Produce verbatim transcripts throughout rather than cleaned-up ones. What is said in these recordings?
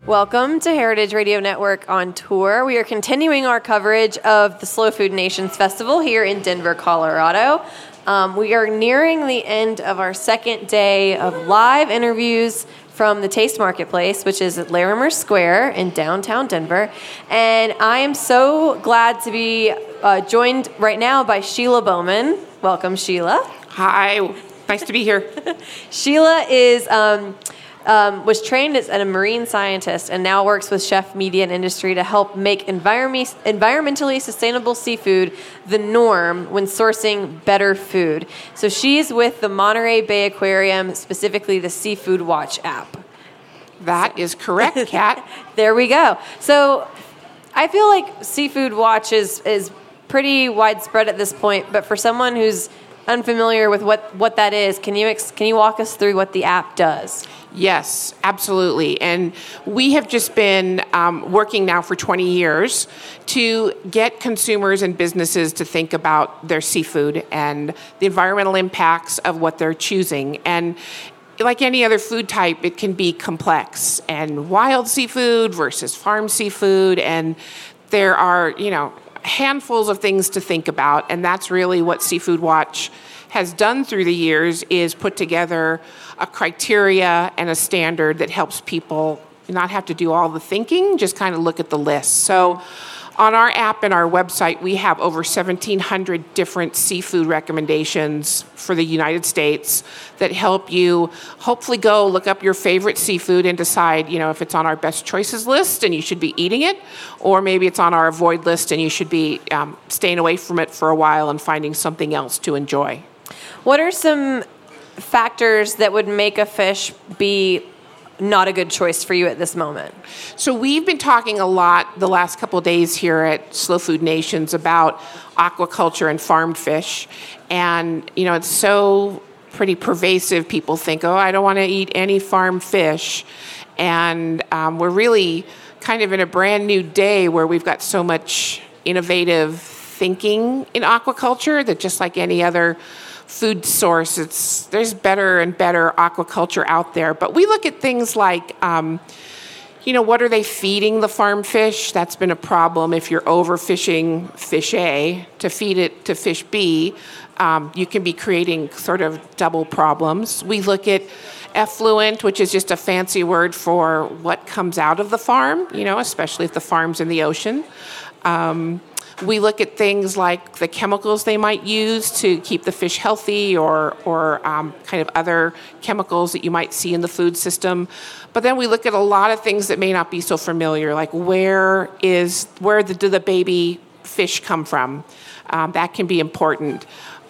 Welcome to Heritage Radio Network on tour. We are continuing our coverage of the Slow Food Nations Festival here in Denver, Colorado. Um, we are nearing the end of our second day of live interviews from the Taste Marketplace, which is at Larimer Square in downtown Denver. And I am so glad to be uh, joined right now by Sheila Bowman. Welcome, Sheila. Hi. Nice to be here. Sheila is... Um, Um, was trained as a marine scientist and now works with Chef Media and Industry to help make environment, environmentally sustainable seafood the norm when sourcing better food. So she's with the Monterey Bay Aquarium, specifically the Seafood Watch app. That is correct, Kat. There we go. So I feel like Seafood Watch is, is pretty widespread at this point, but for someone who's unfamiliar with what, what that is, can you ex- can you walk us through what the app does? Yes, absolutely. And we have just been um, working now for twenty years to get consumers and businesses to think about their seafood and the environmental impacts of what they're choosing. And like any other food type, it can be complex. And wild seafood versus farm seafood, and there are, you know, handfuls of things to think about. And that's really what Seafood Watch has done through the years, is put together a criteria and a standard that helps people not have to do all the thinking, just kind of look at the list. So on our app and our website, we have over seventeen hundred different seafood recommendations for the United States that help you hopefully go look up your favorite seafood and decide, you know, if it's on our best choices list and you should be eating it, or maybe it's on our avoid list and you should be um, staying away from it for a while and finding something else to enjoy. What are some factors that would make a fish be not a good choice for you at this moment? So we've been talking a lot the last couple of days here at Slow Food Nations about aquaculture and farmed fish. And, you know, it's so pretty pervasive. People think, oh, I don't want to eat any farmed fish. And um, we're really kind of in a brand new day where we've got so much innovative thinking in aquaculture that just like any other food source, it's there's better and better aquaculture out there. But we look at things like, um, you know, what are they feeding the farm fish? That's been a problem. If you're overfishing fish A to feed it to fish B, um, you can be creating sort of double problems. We look at effluent, which is just a fancy word for what comes out of the farm, you know, especially if the farm's in the ocean. Um, We look at things like the chemicals they might use to keep the fish healthy, or or um, kind of other chemicals that you might see in the food system. But then we look at a lot of things that may not be so familiar, like where is where the, do the baby fish come from? Um, that can be important.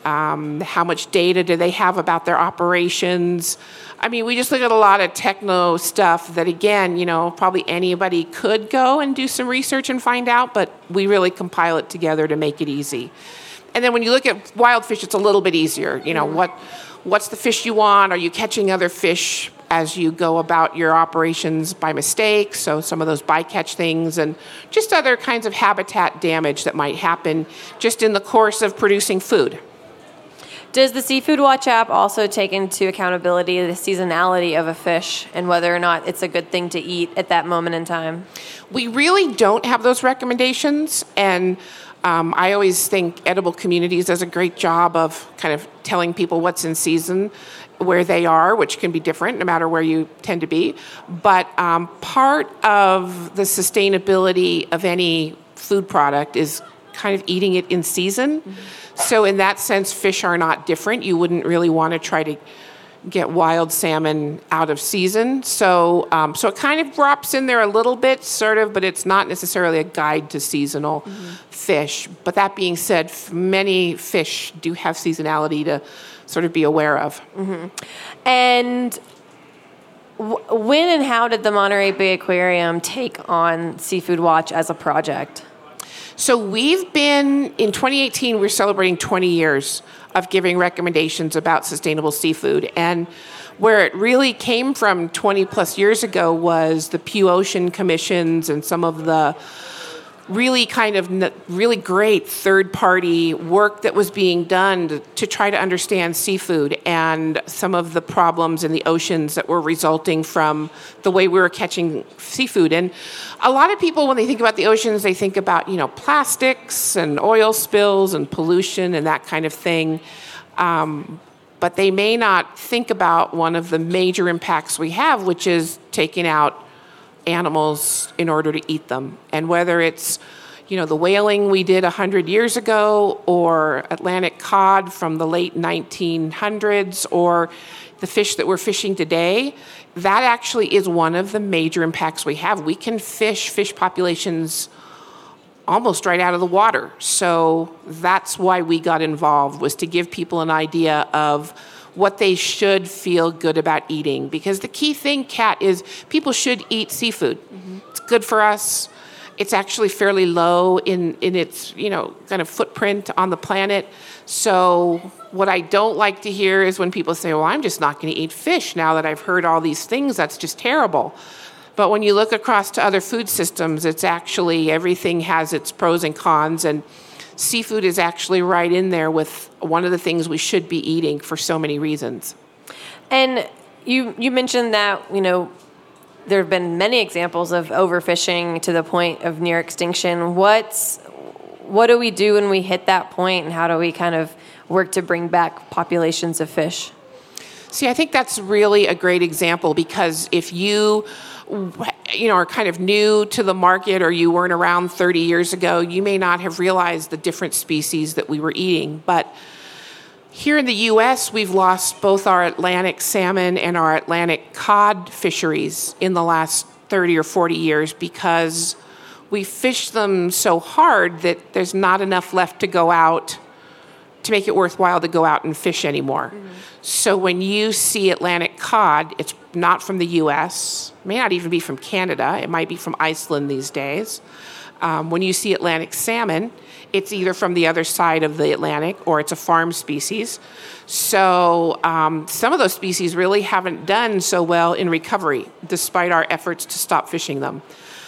Um, how much data do they have about their operations? I mean, we just look at a lot of techno stuff that, again, you know, probably anybody could go and do some research and find out, but we really compile it together to make it easy. And then when you look at wild fish, it's a little bit easier. You know, what what's the fish you want? Are you catching other fish as you go about your operations by mistake? So some of those bycatch things, and just other kinds of habitat damage that might happen just in the course of producing food. Does the Seafood Watch app also take into accountability the seasonality of a fish and whether or not it's a good thing to eat at that moment in time? We really don't have those recommendations, and um, I always think Edible Communities does a great job of kind of telling people what's in season where they are, which can be different no matter where you tend to be. But um, part of the sustainability of any food product is kind of eating it in season. Mm-hmm. So in that sense, fish are not different. You wouldn't really want to try to get wild salmon out of season. So um, so it kind of drops in there a little bit, sort of, but it's not necessarily a guide to seasonal mm-hmm. fish. But that being said, many fish do have seasonality to sort of be aware of. Mm-hmm. And w- when and how did the Monterey Bay Aquarium take on Seafood Watch as a project? So we've been, in twenty eighteen, we're celebrating twenty years of giving recommendations about sustainable seafood. And where it really came from twenty plus years ago was the Pew Ocean commissions and some of the really kind of n- really great third-party work that was being done to, to try to understand seafood and some of the problems in the oceans that were resulting from the way we were catching seafood. And a lot of people, when they think about the oceans, they think about, you know, plastics and oil spills and pollution and that kind of thing. Um, but they may not think about one of the major impacts we have, which is taking out animals in order to eat them. And whether it's, you know, the whaling we did one hundred years ago, or Atlantic cod from the late nineteen hundreds, or the fish that we're fishing today, that actually is one of the major impacts we have. We can fish fish populations almost right out of the water. So that's why we got involved, was to give people an idea of what they should feel good about eating. Because the key thing, Kat, is people should eat seafood. Mm-hmm. It's good for us. It's actually fairly low in, in its, you know, kind of footprint on the planet. So what I don't like to hear is when people say, well, I'm just not going to eat fish now that I've heard all these things. That's just terrible. But when you look across to other food systems, it's actually, everything has its pros and cons. And seafood is actually right in there with one of the things we should be eating for so many reasons. And you you mentioned that, you know, there have been many examples of overfishing to the point of near extinction. What's what do we do when we hit that point, and how do we kind of work to bring back populations of fish? See, I think that's really a great example, because if you you know, are kind of new to the market, or you weren't around thirty years ago, you may not have realized the different species that we were eating. But here in the U S, we've lost both our Atlantic salmon and our Atlantic cod fisheries in the last thirty or forty years, because we fish them so hard that there's not enough left to go out to make it worthwhile to go out and fish anymore. Mm-hmm. So when you see Atlantic cod, it's not from the U S, may not even be from Canada, it might be from Iceland these days. Um, when you see Atlantic salmon, it's either from the other side of the Atlantic or it's a farm species. So um, some of those species really haven't done so well in recovery, despite our efforts to stop fishing them.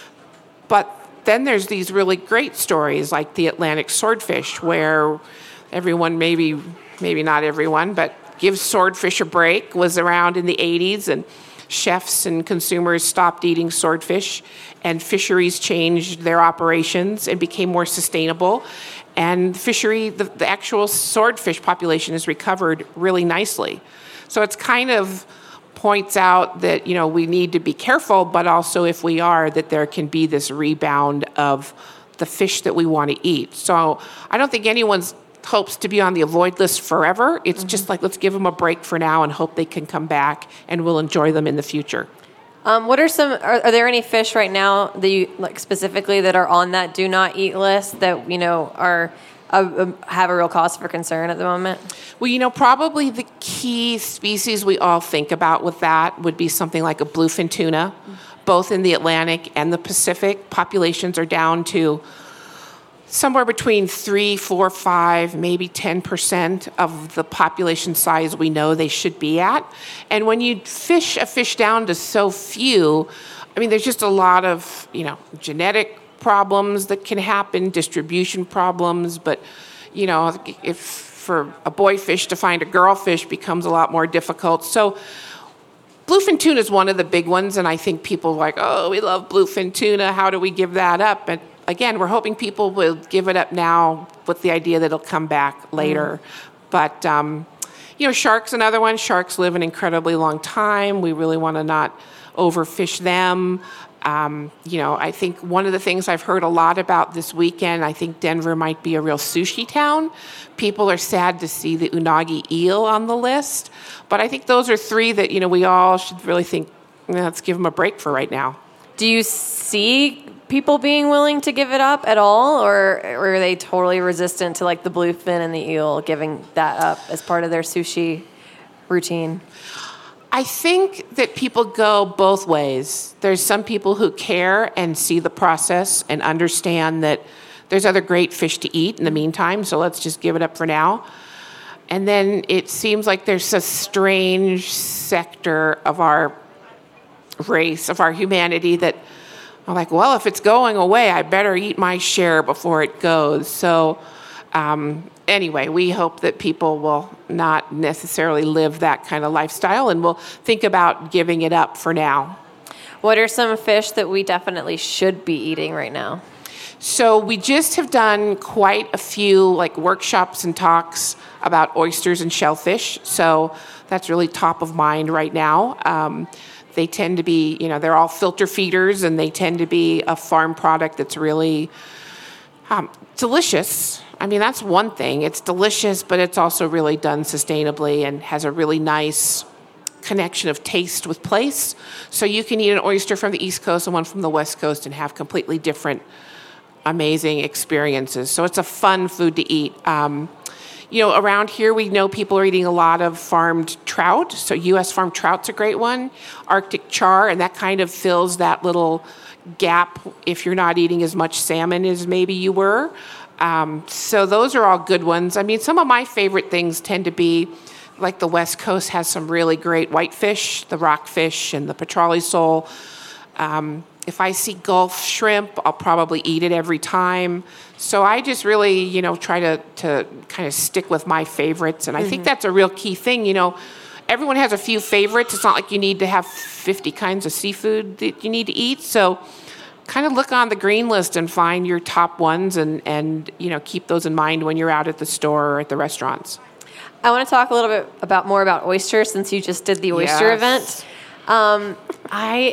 But then there's these really great stories like the Atlantic swordfish, where everyone, maybe maybe not everyone, but gives swordfish a break, was around in the eighties, and chefs and consumers stopped eating swordfish, and fisheries changed their operations and became more sustainable. And fishery, the, the actual swordfish population has recovered really nicely. So it's kind of points out that, you know, we need to be careful, but also if we are, that there can be this rebound of the fish that we want to eat. So I don't think anyone's hopes to be on the avoid list forever. It's mm-hmm. just like, let's give them a break for now and hope they can come back, and we'll enjoy them in the future. Um, what are some, are, are there any fish right now that you, like specifically, that are on that do not eat list that, you know, are, uh, have a real cause for concern at the moment? Well, you know, probably the key species we all think about with that would be something like a bluefin tuna. Mm-hmm. Both in the Atlantic and the Pacific, populations are down to somewhere between three, four, five, maybe ten percent of the population size we know they should be at. And when you fish a fish down to so few, I mean, there's just a lot of, you know, genetic problems that can happen, distribution problems. But, you know, if for a boy fish to find a girl fish becomes a lot more difficult. So bluefin tuna is one of the big ones, and I think people are like, oh, we love bluefin tuna, how do we give that up? And again, we're hoping people will give it up now with the idea that it'll come back later. Mm. But, um, you know, shark's another one. Sharks live an incredibly long time. We really want to not overfish them. Um, you know, I think one of the things I've heard a lot about this weekend, I think Denver might be a real sushi town. People are sad to see the unagi eel on the list. But I think those are three that, you know, we all should really think, let's give them a break for right now. Do you see people being willing to give it up at all, or, or are they totally resistant to like the bluefin and the eel giving that up as part of their sushi routine? I think that people go both ways. There's some people who care and see the process and understand that there's other great fish to eat in the meantime, so let's just give it up for now. And then it seems like there's a strange sector of our race, of our humanity, that I'm like, well, if it's going away, I better eat my share before it goes. So um, anyway, we hope that people will not necessarily live that kind of lifestyle and will think about giving it up for now. What are some fish that we definitely should be eating right now? So we just have done quite a few like workshops and talks about oysters and shellfish. So that's really top of mind right now. Um, they tend to be, you know, they're all filter feeders, and they tend to be a farm product that's really um, delicious. I mean, that's one thing. It's delicious, but it's also really done sustainably and has a really nice connection of taste with place. So you can eat an oyster from the East Coast and one from the West Coast and have completely different amazing experiences. So it's a fun food to eat. Um, you know, around here we know people are eating a lot of farmed trout. So U S farmed trout's a great one. Arctic char, and that kind of fills that little gap if you're not eating as much salmon as maybe you were. Um, so those are all good ones. I mean, some of my favorite things tend to be like the West Coast has some really great whitefish, the rockfish and the petrale sole. Um, If I see Gulf shrimp, I'll probably eat it every time. So I just really, you know, try to, to kind of stick with my favorites. And I mm-hmm. think that's a real key thing. You know, everyone has a few favorites. It's not like you need to have fifty kinds of seafood that you need to eat. So kind of look on the green list and find your top ones and, and, you know, keep those in mind when you're out at the store or at the restaurants. I want to talk a little bit about more about oysters since you just did the oyster yes. event. Um, I...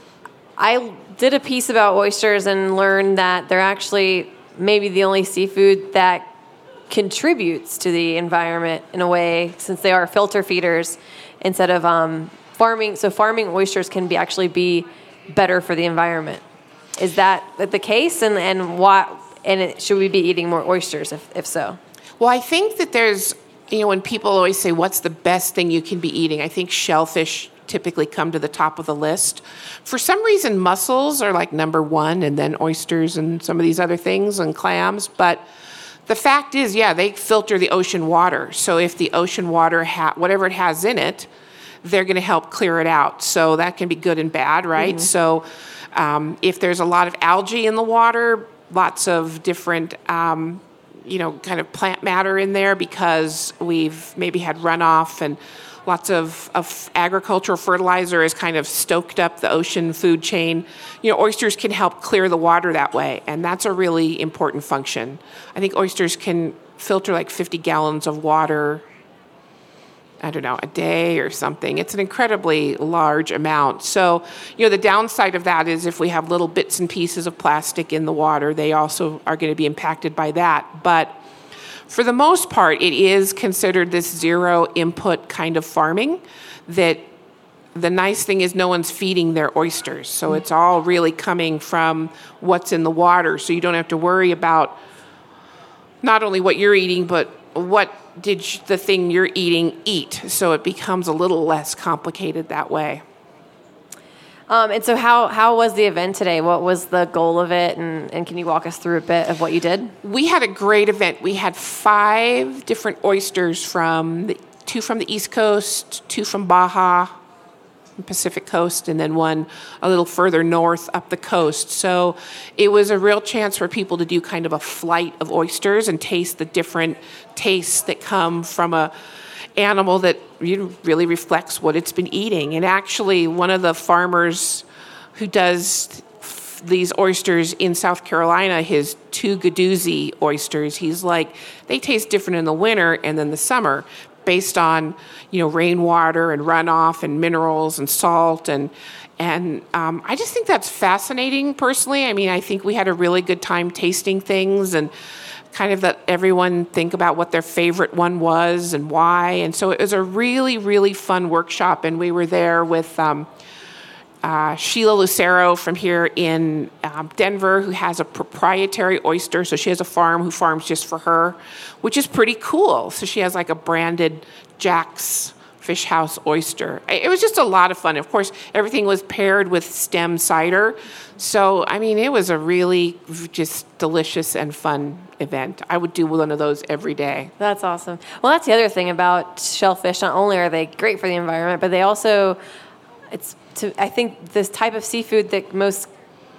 I did a piece about oysters and learned that they're actually maybe the only seafood that contributes to the environment in a way, since they are filter feeders instead of um, farming. So farming oysters can be actually be better for the environment. Is that the case? And and what? And it, should we be eating more oysters if if so? Well, I think that there's, you know, when people always say, what's the best thing you can be eating? I think shellfish typically come to the top of the list. For some reason, mussels are like number one, and then oysters and some of these other things, and clams. But the fact is, yeah, they filter the ocean water. So if the ocean water, ha- whatever it has in it, they're going to help clear it out. So that can be good and bad, right? Mm-hmm. So um, if there's a lot of algae in the water, lots of different um, you know, kind of plant matter in there because we've maybe had runoff and lots of, of agricultural fertilizer has kind of stoked up the ocean food chain. You know, oysters can help clear the water that way, and that's a really important function. I think oysters can filter like fifty gallons of water, I don't know, a day or something. It's an incredibly large amount. So, you know, the downside of that is if we have little bits and pieces of plastic in the water, they also are going to be impacted by that. But for the most part, it is considered this zero input kind of farming that the nice thing is no one's feeding their oysters. So it's all really coming from what's in the water. So you don't have to worry about not only what you're eating, but what did the thing you're eating eat. So it becomes a little less complicated that way. Um, and so how, how was the event today? What was the goal of it? And, and can you walk us through a bit of what you did? We had a great event. We had five different oysters from, the, two from the East Coast, two from Baja, Pacific Coast, and then one a little further north up the coast. So it was a real chance for people to do kind of a flight of oysters and taste the different tastes that come from a animal that really reflects what it's been eating. And actually, one of the farmers who does f- these oysters in South Carolina, his Tugadoozy oysters, he's like, they taste different in the winter and then the summer based on, you know, rainwater and runoff and minerals and salt. And and um, I just think that's fascinating personally. I mean, I think we had a really good time tasting things and kind of let everyone think about what their favorite one was and why. And so it was a really, really fun workshop. And we were there with um, uh, Sheila Lucero from here in um, Denver, who has a proprietary oyster. So she has a farm who farms just for her, which is pretty cool. So she has like a branded Jack's Fish House oyster. It was just a lot of fun. Of course, everything was paired with stem cider. So, I mean, it was a really just delicious and fun event. I would do one of those every day. That's awesome. Well, that's the other thing about shellfish. Not only are they great for the environment, but they also, it's to, I think this type of seafood that most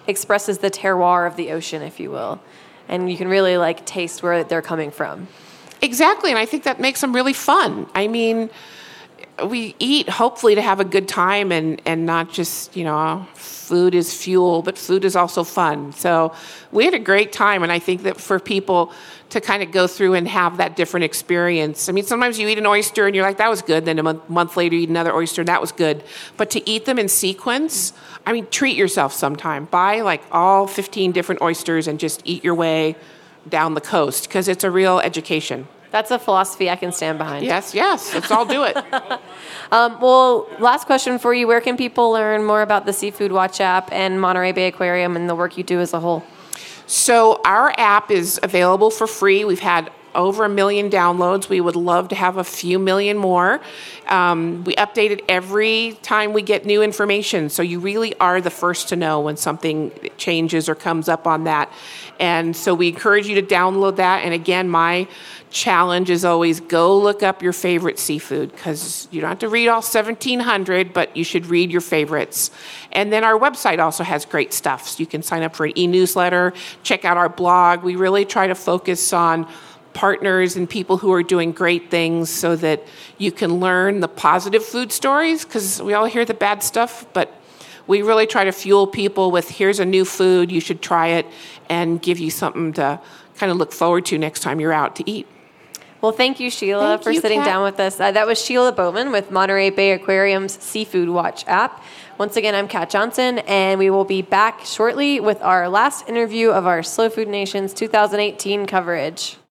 expresses the terroir of the ocean, if you will. And you can really like taste where they're coming from. Exactly, and I think that makes them really fun. I mean, we eat hopefully to have a good time and, and not just, you know, food is fuel, but food is also fun. So we had a great time, and I think that for people to kind of go through and have that different experience. I mean, sometimes you eat an oyster and you're like, that was good. Then a month, month later, you eat another oyster and that was good. But to eat them in sequence, I mean, treat yourself sometime. Buy like all fifteen different oysters and just eat your way down the coast, because it's a real education. That's a philosophy I can stand behind. Yes, yes. Let's all do it. um, well, last question for you. Where can people learn more about the Seafood Watch app and Monterey Bay Aquarium and the work you do as a whole? So our app is available for free. We've had over a million downloads. We would love to have a few million more. Um, we update it every time we get new information. So you really are the first to know when something changes or comes up on that. And so we encourage you to download that. And again, my challenge is always go look up your favorite seafood, because you don't have to read all seventeen hundred, but you should read your favorites. And then our website also has great stuff. So you can sign up for an e-newsletter, check out our blog. We really try to focus on partners and people who are doing great things so that you can learn the positive food stories, because we all hear the bad stuff, but we really try to fuel people with, here's a new food, you should try it, and give you something to kind of look forward to next time you're out to eat. Well, thank you, Sheila, thank for you, sitting Kat. down with us. Uh, that was Sheila Bowman with Monterey Bay Aquarium's Seafood Watch app. Once again, I'm Kat Johnson, and we will be back shortly with our last interview of our Slow Food Nation's two thousand eighteen coverage.